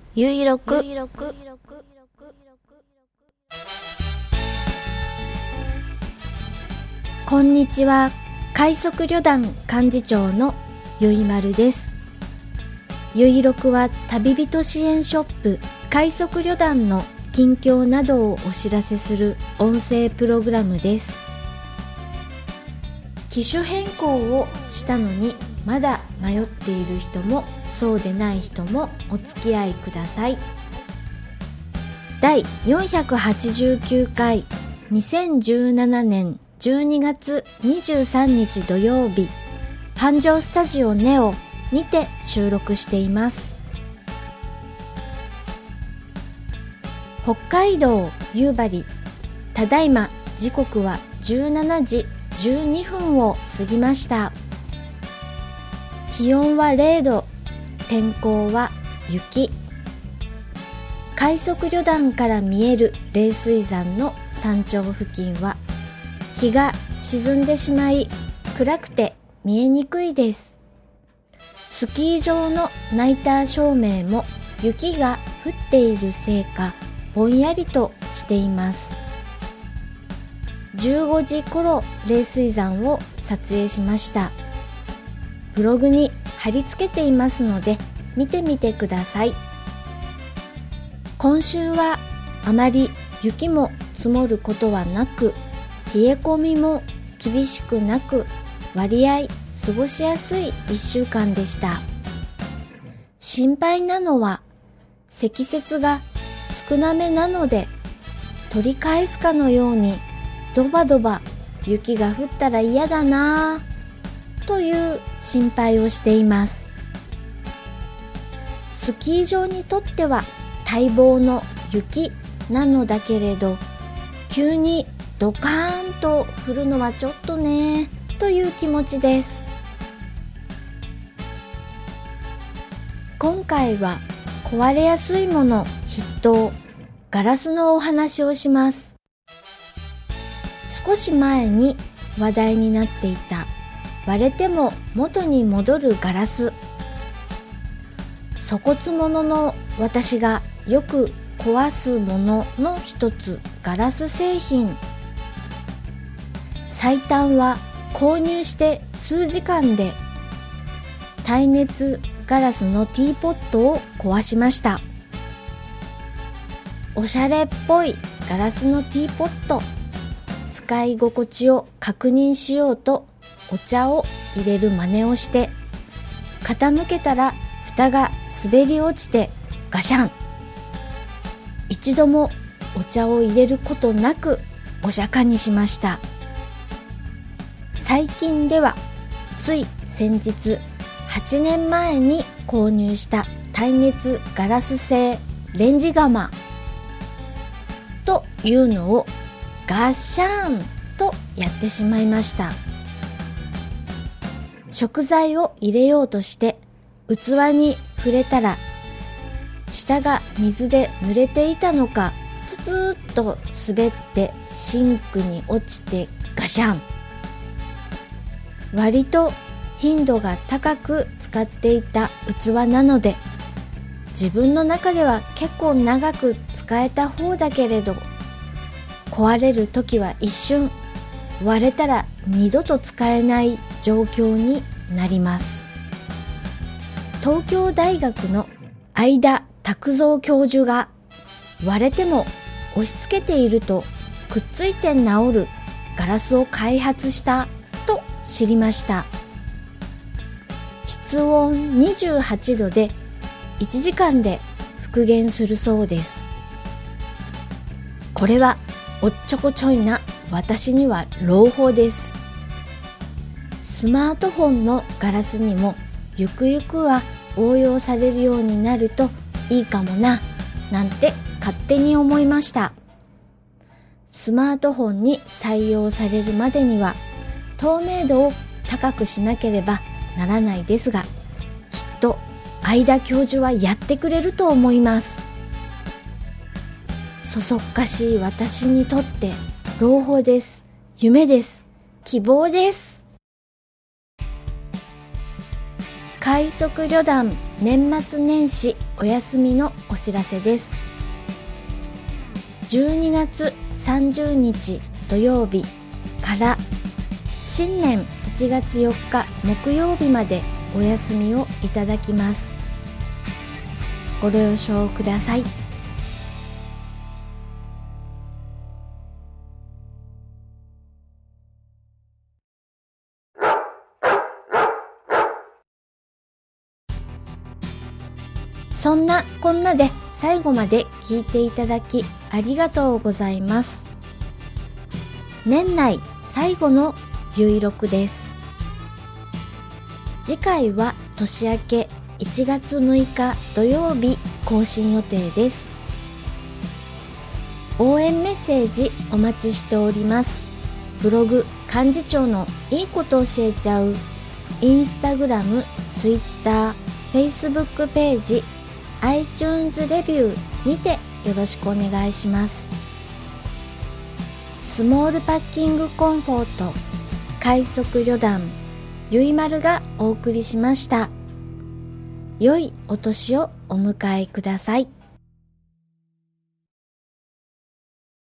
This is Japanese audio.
ゆいろくこんにちは。快速旅団幹事長のゆいまるです。ゆいろくは旅人支援ショップ快速旅団の近況などをお知らせする音声プログラムです。機種変更をしたのにまだ迷っている人もそうでない人もお付き合いください。第489回2017年12月23日土曜日、繁盛スタジオネオにて収録しています。北海道夕張、ただいま時刻は17時12分を過ぎました。気温は0度、天候は雪。快速旅団から見える冷水山の山頂付近は日が沈んでしまい暗くて見えにくいです。スキー場のナイター照明も雪が降っているせいかぼんやりとしています。15時頃冷水山を撮影しました。ブログに貼り付けていますので見てみてください。今週はあまり雪も積もることはなく、冷え込みも厳しくなく、割合過ごしやすい1週間でした。心配なのは積雪が少なめなので、取り返すかのようにドバドバ雪が降ったら嫌だなぁという心配をしています。スキー場にとっては待望の雪なのだけれど、急にドカーンと降るのはちょっとねという気持ちです。今回は壊れやすいもの筆頭、ガラスのお話をします。少し前に話題になっていた割れても元に戻るガラス。粗骨者の私がよく壊すものの一つ、ガラス製品。最短は購入して数時間で耐熱ガラスのティーポットを壊しました。おしゃれっぽいガラスのティーポット、使い心地を確認しようとお茶を入れる真似をして、傾けたら蓋が滑り落ちてガシャン。一度もお茶を入れることなくお釈迦にしました。最近ではつい先日8年前に購入した耐熱ガラス製レンジ窯というのをガッシャーンとやってしまいました。食材を入れようとして器に触れたら、下が水で濡れていたのかツツーッと滑ってシンクに落ちてガシャン。割と頻度が高く使っていた器なので、自分の中では結構長く使えた方だけれど、壊れる時は一瞬、割れたら二度と使えない状況になります。東京大学の相田拓三教授が、割れても押し付けているとくっついて治るガラスを開発したと知りました。室温28度で1時間で復元するそうです。これはおっちょこちょいな私には朗報です。スマートフォンのガラスにもゆくゆくは応用されるようになるといいかもな、なんて勝手に思いました。スマートフォンに採用されるまでには透明度を高くしなければならないですが、きっと相田教授はやってくれると思います。そそっかしい私にとって朗報です。夢です。希望です。 快速旅団年末年始お休みのお知らせです。12月30日土曜日から新年1月4日木曜日までお休みをいただきます。ご了承ください。そんなこんなで最後まで聞いていただきありがとうございます。年内最後のゆいろくです。次回は年明け1月6日土曜日更新予定です。応援メッセージお待ちしております。ブログ幹事長のいいこと教えちゃうインスタグラム、ツイッター、フェイスブックページ、iTunes レビューにてよろしくお願いします。スモールパッキングコンフォート快速旅団ゆいまるがお送りしました。良いお年をお迎えください。